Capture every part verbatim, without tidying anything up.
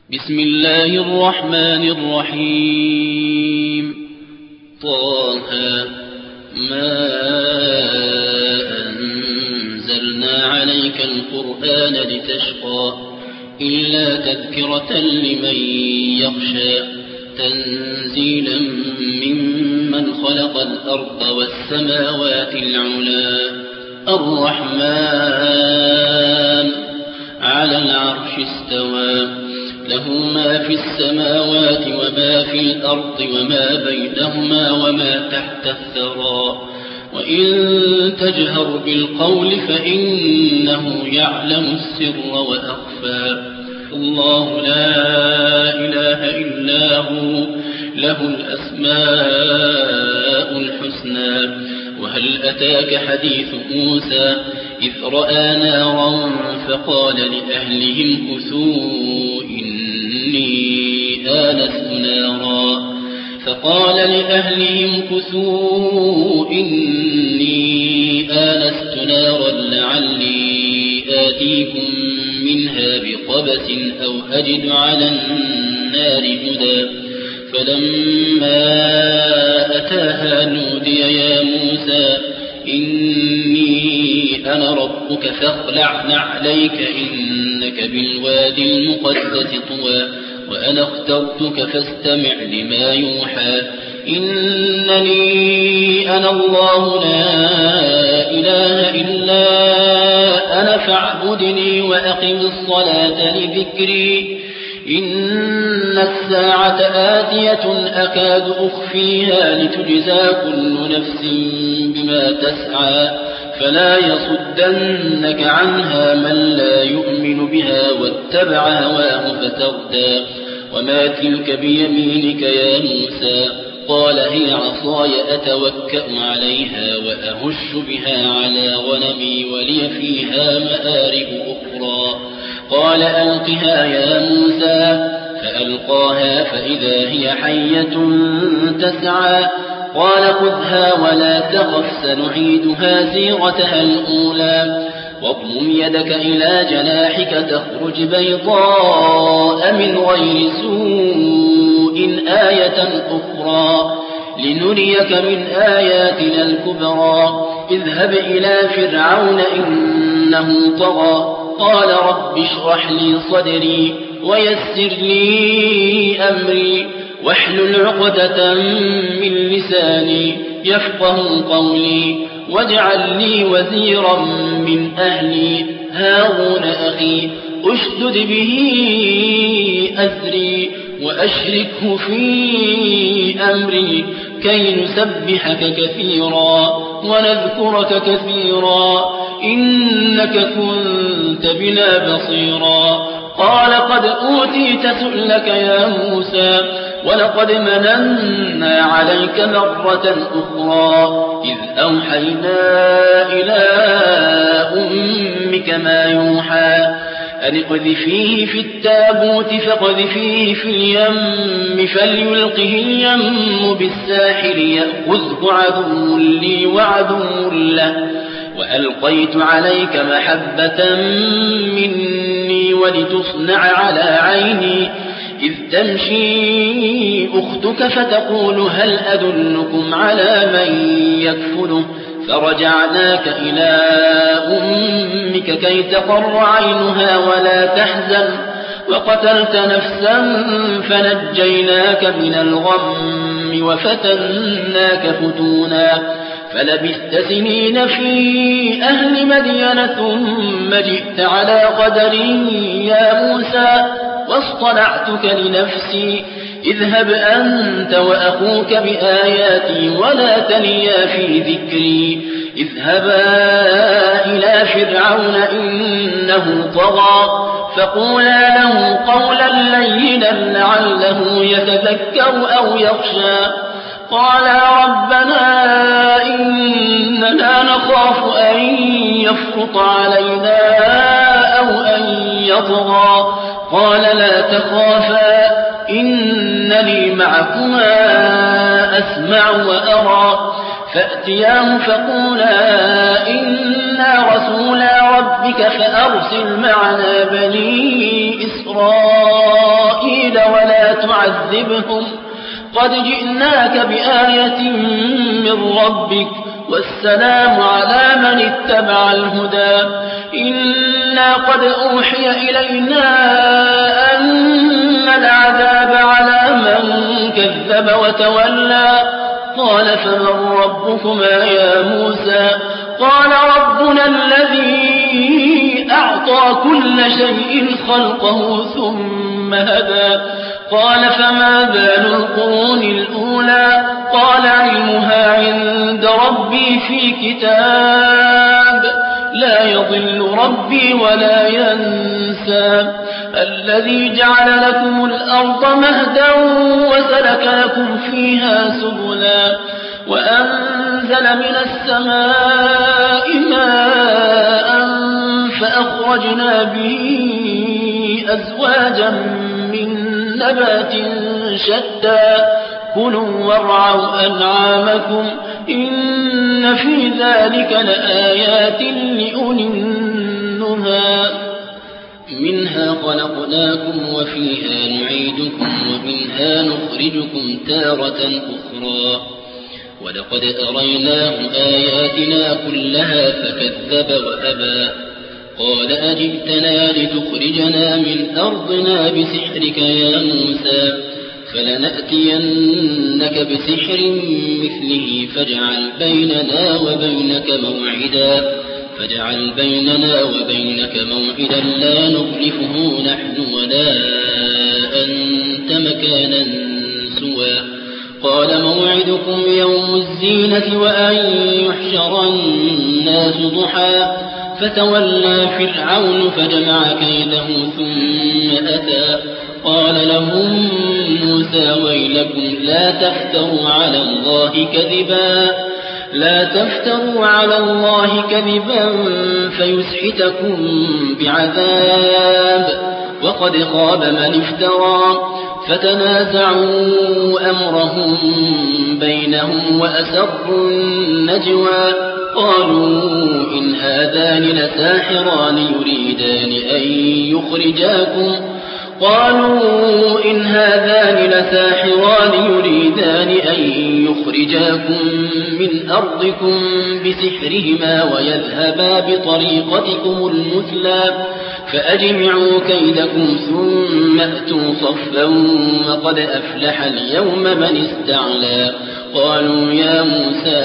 بسم الله الرحمن الرحيم. طه ما أنزلنا عليك القرآن لتشقى إلا تذكرة لمن يخشى تنزيلا ممن خلق الأرض والسماوات العلا الرحمن على العرش استوى له ما في السماوات وما في الأرض وما بينهما وما تحت الثرى وإن تجهر بالقول فإنه يعلم السر وأخفى الله لا إله إلا هو له الأسماء الحسنى. وهل أتاك حديث موسى إذ رأى نارا فقال لأهلهم كثوا إني آنست نارا فقال لأهلهم كثوا إني آنست نارا لعلي آتيكم منها بقبس أو أجد على النار هدى فلما أتاها نودي يا موسى إني أنا ربك فاخلع نعليك إنك بالوادي المقدس طوى وأنا اخترتك فاستمع لما يوحى إنني أنا الله لا إله إلا أنا فاعبدني وأقم الصلاة لذكري إن الساعة آتية أكاد أخفيها لتجزى كل نفس بما تسعى فلا يصدنك عنها من لا يؤمن بها واتبع هواه فتردى وما تلك بيمينك يا موسى قال هي عصاي أتوكأ عليها وأهش بها على غنمي ولي فيها مآرب أخرى قال ألقها يا موسى فألقاها فإذا هي حية تسعى قال خذها ولا تخف سنعيدها سيرتها الأولى واضمم يدك إلى جناحك تخرج بيضاء من غير سوء آية أخرى لنريك من آياتنا الكبرى اذهب إلى فرعون إنه طغى قال رب اشرح لي صدري ويسر لي أمري واحلل عقدة من لساني يفقه قولي واجعل لي وزيرا من أهلي هارون أخي أشدد به أزري وأشركه في أمري كي نسبحك كثيرا ونذكرك كثيرا إنك كنت بنا بصيرا قال قد أوتيت سؤلك يا موسى ولقد مننا عليك مرة أخرى إذ أوحينا إلى أمك ما يوحى أن اقذفيه في التابوت فاقذفيه في اليم فليلقه اليم بالساحل يأخذه عدو لي وعدو له وألقيت عليك محبة مني ولتصنع على عيني إذ تمشي أختك فتقول هل أدلكم على من يكفله فرجعناك إلى أمك كي تقر عينها ولا تحزن وقتلت نفسا فنجيناك من الغم وفتناك فتونا فلبثت سنين في أهل مدين ثم جئت على قدري يا موسى واصطنعتك لنفسي اذهب أنت وأخوك بآياتي ولا تنيا في ذكري اذهبا إلى فرعون إنه طغى فقولا له قولا لينا لعله يتذكر أو يخشى قالا ربنا إننا نخاف أن يفرط علينا أو أن يطغى قال لا تخافا إنني معكما أسمع وأرى فأتياه فقولا إنا رسولا ربك فأرسل معنا بني إسرائيل ولا تعذبهم قد جئناك بآية من ربك والسلام على من اتبع الهدى إنا قد أوحي إلينا أن العذاب على من كذب وتولى قال فمن ربكما يا موسى قال ربنا الذي أعطى كل شيء خلقه ثم هدى قال فما بال القرون الأولى قال علمها عند ربي في كتاب لا يضل ربي ولا ينسى الذي جعل لكم الأرض مهدا وسلك لكم فيها سبلا وأنزل من السماء ماء فأخرجنا به أزواجا من نبات شتى كلوا وارعوا أنعامكم إن في ذلك لآيات لأولي النهى منها خلقناكم وفيها نعيدكم ومنها نخرجكم تارة أخرى ولقد أريناه آياتنا كلها فكذب وأبى قال أجئتنا لتخرجنا من أرضنا بسحرك يا موسى فلنأتينك بسحر مثله فاجعل بيننا وبينك موعدا فاجعل بيننا وبينك موعدا لا نخلفه نحن ولا أنت مكانا سوى قال موعدكم يوم الزينة وأن يحشر الناس ضحى فتولى فرعون فجمع كيده ثم أتى قال لهم موسى ويلكم لا تفتروا على الله كذبا لا تفتروا على الله كذبا فيسحتكم بعذاب وقد خاب من افترى فتنازعوا أمرهم بينهم وأسروا النجوى قالوا إن هذان لساحران يريدان أن يخرجاكم قالوا إن هذان لساحران يريدان أن يخرجاكم من أرضكم بسحرهما ويذهبا بطريقتكم المثلى فأجمعوا كيدكم ثم أتوا صفا وقد أفلح اليوم من استعلى قالوا يا موسى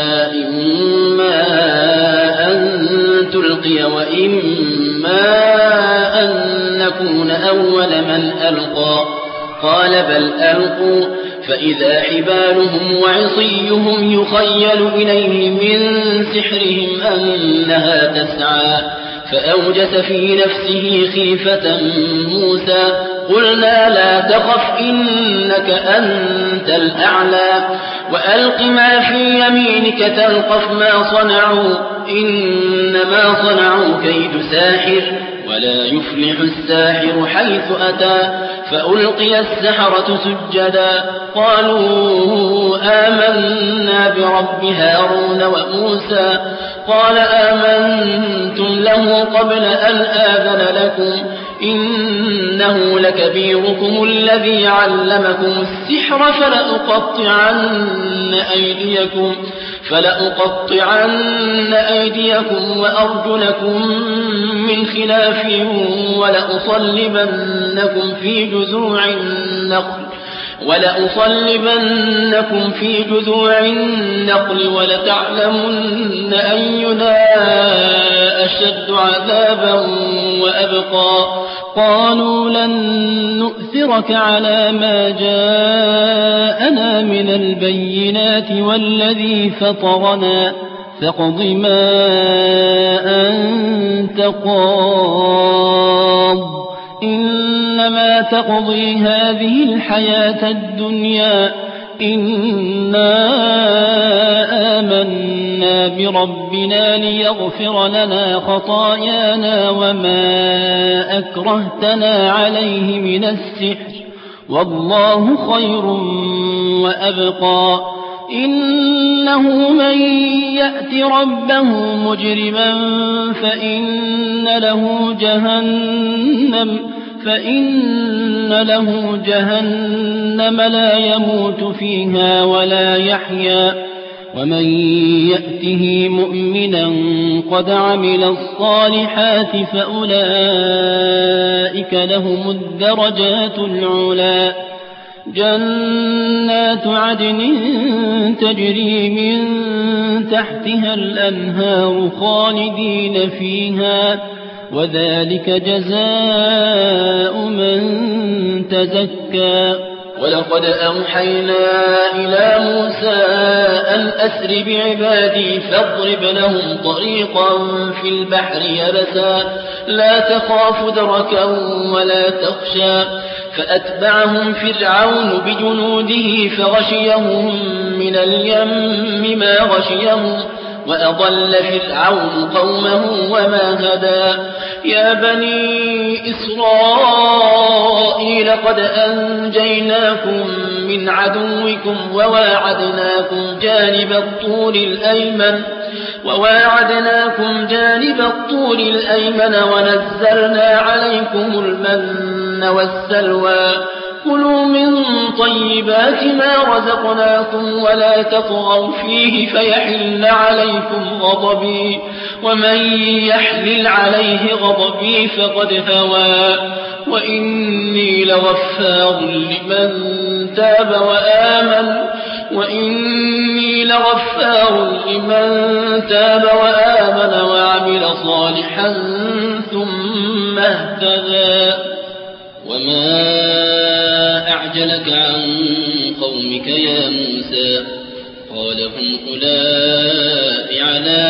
إما أن تلقي وإما أن نكون أول من ألقى قال بل ألقوا فإذا حبالهم وعصيهم يخيل إليه من سحرهم أنها تسعى فأوجس في نفسه خيفة موسى قلنا لا تخف إنك أنت الأعلى وألق ما في يمينك تلقف ما صنعوا إنما صنعوا كيد ساحر ولا يفلح الساحر حيث أتى فألقي السحرة سجدا قالوا آمنا برب هارون وموسى قال آمنتم له قبل أن آذن لكم إنه لكبيركم الذي علمكم السحر فلأقطعن أيديكم فلأقطعن أيديكم وأرجلكم من خلاف ولأصلبنكم في جذوع النخل ولأصلبنكم في جذوع النخل ولتعلمن أينا أشد عذابا وأبقى قالوا لن نؤثرك على ما جاءنا من البينات والذي فطرنا فاقض ما أنت قاض إنما تقضي هذه الحياة الدنيا إنا آمنا بربنا ليغفر لنا خطايانا وما أكرهتنا عليه من السحر والله خير وأبقى إنه من يأت ربه مجرما فإن له جهنم فإن له جهنم لا يموت فيها ولا يحيا ومن يأته مؤمنا قد عمل الصالحات فأولئك لهم الدرجات العلى جنات عدن تجري من تحتها الأنهار خالدين فيها وذلك جزاء من تزكى ولقد أوحينا إلى موسى أن أسر بعبادي فاضرب لهم طريقا في البحر يبسا لا تخاف دركا ولا تخشى فأتبعهم فرعون بجنوده فغشيهم من اليم ما غشيهم وأضل فرعون قومه وما هدى يا بني إسرائيل قد أنجيناكم من عدوكم وواعدناكم جانب الطور الأيمن وواعدناكم جانب الطور الأيمن ونزلنا عليكم المن والسلوى كلوا من طيبات ما رزقناكم ولا تطغوا فيه فيحل عليكم غضبي ومن يحلل عليه غضبي فقد هوى وإني لغفار لمن تاب وآمن وإني لغفار لمن تاب وآمن وعمل صالحا ثم اهتدى وما أعجلك عن قومك يا موسى قال هم أولئك على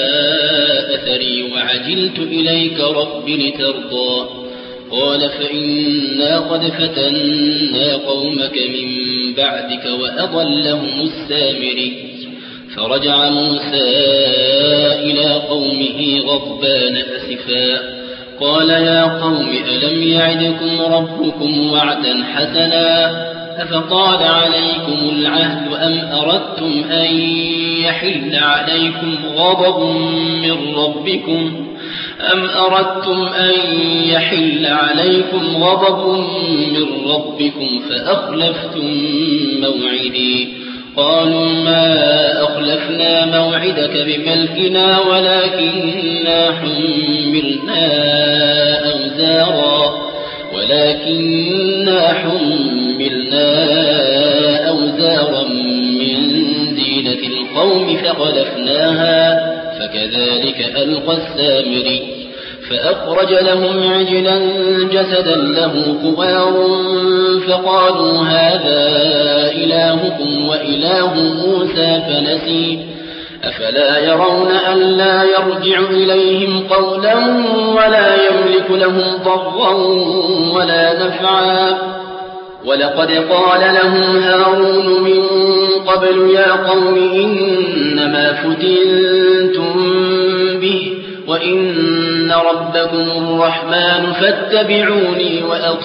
أثري وعجلت إليك رب لترضى قال فإنا قد فتنا قومك من بعدك وأضلهم السامري فرجع موسى إلى قومه غضبان أسفا قال يا قوم ألم يعدكم ربكم وعدا حسنا أفطال عليكم العهد أم أردتم أن يحل عليكم غضب من ربكم أم أردتم أن يحل عليكم غضب من ربكم فأخلفتم موعدي قالوا ما أخلفنا موعدك بملكنا ولكننا حملنا أوزارا ولكننا حملنا أوزارا من زينة القوم فقذفناها فكذلك ألقى السامري فأخرج لهم عجلا جسدا له خوار فقالوا هذا إلهكم وإله موسى فنسي أفلا يرون ألا يرجع إليهم قولا ولا يملك لهم ضرا ولا نفعا ولقد قال لهم هارون من قبل يا قوم إنما فتنتم به وإن ربكم الرحمن فاتبعوني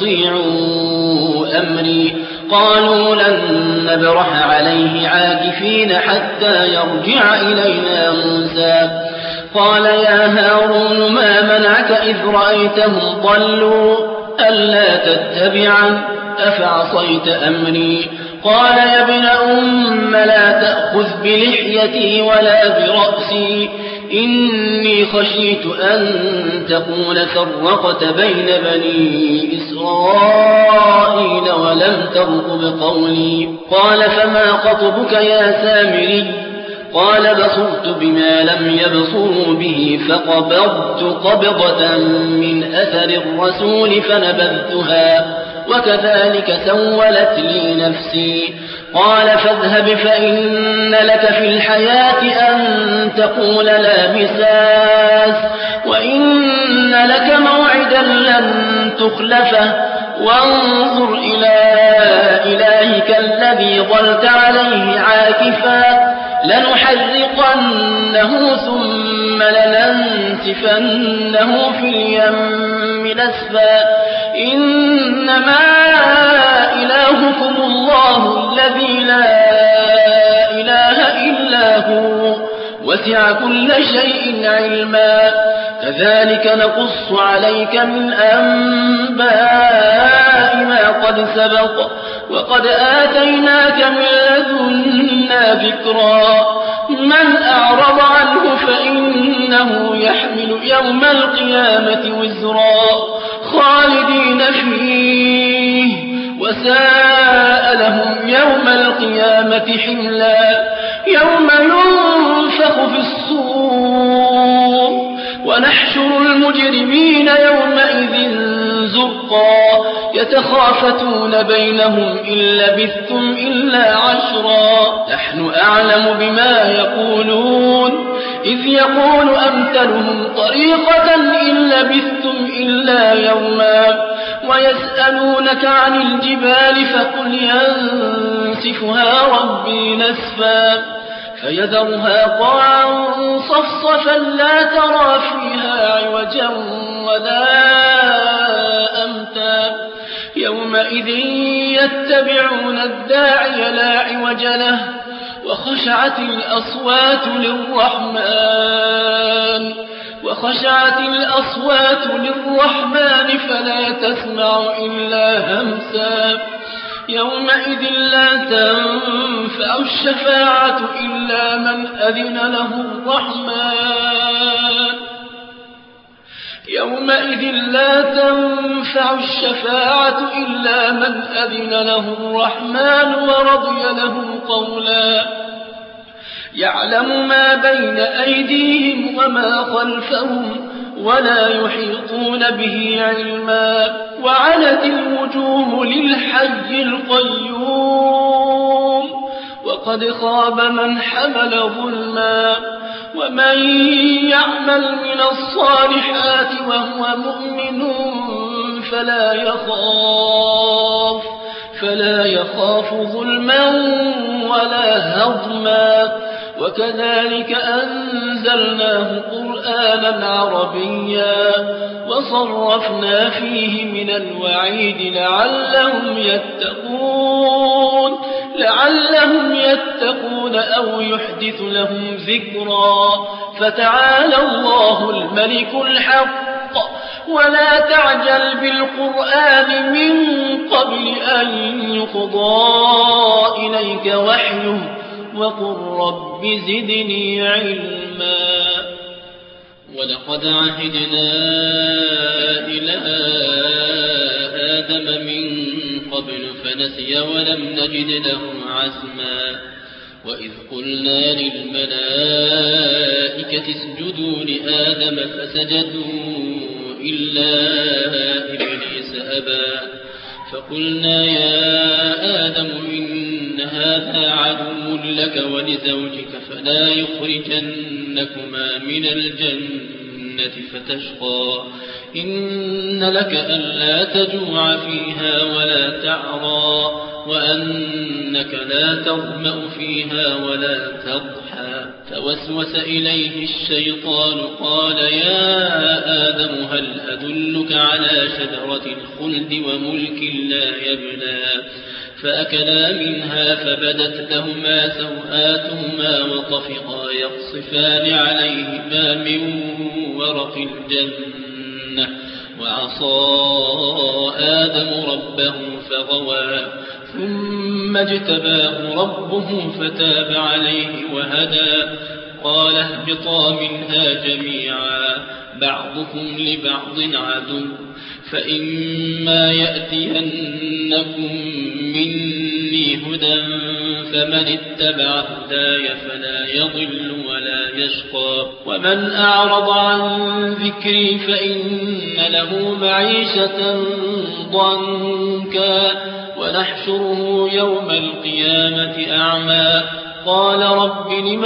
وأطيعوا أمري قالوا لن نبرح عليه عاكفين حتى يرجع إلينا موسى قال يا هارون ما منعك إذ رأيتهم ضلوا ألا تتبعن أفعصيت أمري قال يا ابن أم لا تأخذ بلحيتي ولا برأسي إني خشيت أن تقول فرقت بين بني إسرائيل ولم ترقب قولي قال فما خطبك يا سامري قال بصرت بما لم يبصروا به فقبضت قبضة من أثر الرسول فنبذتها وكذلك سولت لي نفسي قال فاذهب فإن لك في الحياة أن تقول لا مساس وإن لك موعدا لن تخلفه وانظر إلى إلهك الذي ظلت عليه عاكفا لنحرقنه ثم لننسفنه في اليم نسفا إنما إلهكم الله الذي لا إله إلا هو وسع كل شيء علما كذلك نقص عليك من أنباء ما قد سبق وقد آتيناك من لدنا ذكرا من أعرض عنه فإنه يحمل يوم القيامة وزرا خالدين فيه وساء لهم يوم القيامة حملا يوم ينفخ في الصور ونحشر المجرمين يومئذ زرقا يتخافتون بينهم إن لبثتم إلا عشرا نحن أعلم بما يقولون إذ يقول أمثلهم طريقة إن لبثتم إلا يوما ويسألونك عن الجبال فقل ينسفها ربي نسفا فيذرها قاعا صفصفا لا ترى فيها عوجا ولا أمتا يومئذ يتبعون الداعي لا عوج له وخشعت الأصوات للرحمن وخشعت الأصوات للرحمن فلا تسمع إلا همسا يومئذ لا تنفع الشفاعة إلا من أذن له الرحمن يومئذ لا تنفع الشفاعة إلا من أذن له الرحمن ورضي له قولا يعلم ما بين أيديهم وما خلفهم ولا يحيطون به علما وعنت الوجوه للحي القيوم وقد خاب من حمل ظلما ومن يعمل من الصالحات وهو مؤمن فلا يخاف فلا يخاف ظلما ولا هضما وكذلك أنزلناه قرآنا عربيا وصرفنا فيه من الوعيد لعلهم يتقون لعلهم يتقون أو يحدث لهم ذكرا فتعالى الله الملك الحق ولا تعجل بالقرآن من قبل أن يقضى إليك وحيه وقل رب زدني علما ولقد عهدنا إلى آدم من قبل فنسي ولم نجد له عزما وإذ قلنا للملائكة اسجدوا لآدم فسجدوا إلا إبليس أبى فقلنا يا آدم إن هذا عدو لك ولزوجك فلا يخرجنكما من الجنة فتشقى إن لك ألا تجوع فيها ولا تعرى وأنك لا تظمأ فيها ولا تضحى فوسوس إليه الشيطان قال يا آدم هل أدلك على شجرة الخلد وملك لا يبلى فأكلا منها فبدت لهما سوآتهما وطفقا يقصفان عليهما من ورق الجنة وعصى آدم ربه فغوى ثم اجتباه ربه فتاب عليه وهدى قال اهبطا منها جميعا بعضكم لبعض عدو فإما يأتينكم مني هدى فمن اتبع هداي فلا يضل ولا يشقى ومن أعرض عن ذكري فإن له معيشة ضنكا ونحشره يوم القيامة أعمى قال رب لم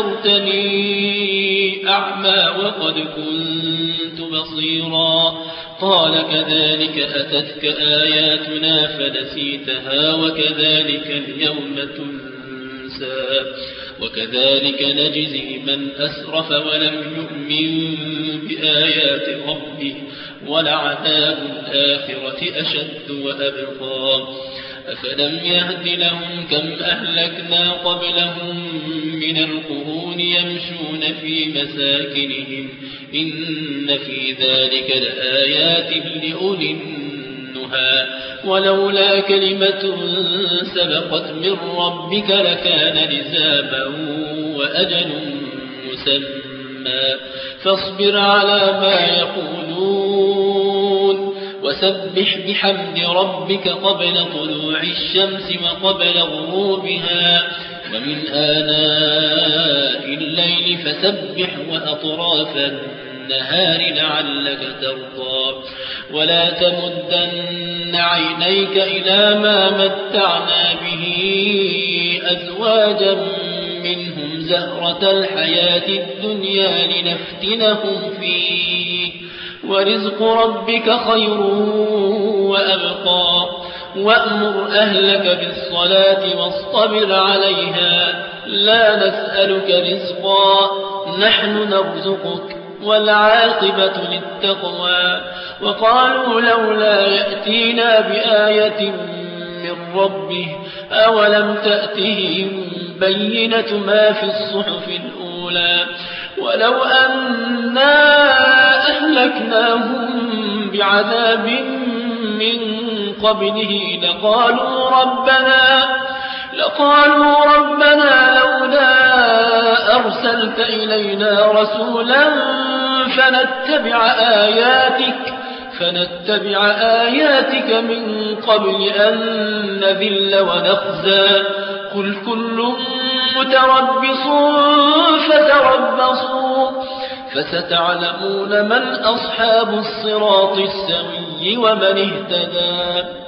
حشرتني أعمى وقد كنت بصيرا قال كذلك أتتك آياتنا فنسيتها وكذلك اليوم تنسى وكذلك نجزي من أسرف ولم يؤمن بآيات ربه ولعذاب الآخرة أشد وأبقى أفلم يهد لهم كم أهلكنا قبلهم من القرون يمشون في مساكنهم إن في ذلك لآيات لأولي النهى ولولا كلمة سبقت من ربك لكان لزاما وأجل مسمى فاصبر على ما يقولون وسبح بحمد ربك قبل طلوع الشمس وقبل غروبها ومن آناء الليل فسبح وأطراف النهار لعلك ترضى ولا تمدن عينيك إلى ما متعنا به أزواجا منهم زهرة الحياة الدنيا لنفتنهم فيه ورزق ربك خير وأبقى وأمر أهلك بالصلاة واصطبر عليها لا نسألك رزقا نحن نرزقك والعاقبة للتقوى وقالوا لولا يأتينا بآية من ربه أولم تأتهم بينة ما في الصحف الأولى ولو أنا أهلكناهم بعذاب من قبله لقالوا ربنا لقالوا ربنا لولا أرسلت إلينا رسولا فنتبع آياتك فنتبع آياتك من قبل أن نذل ونخزى قل كل متربص فتربصوا فستعلمون من أصحاب الصراط السوي ومن اهتدى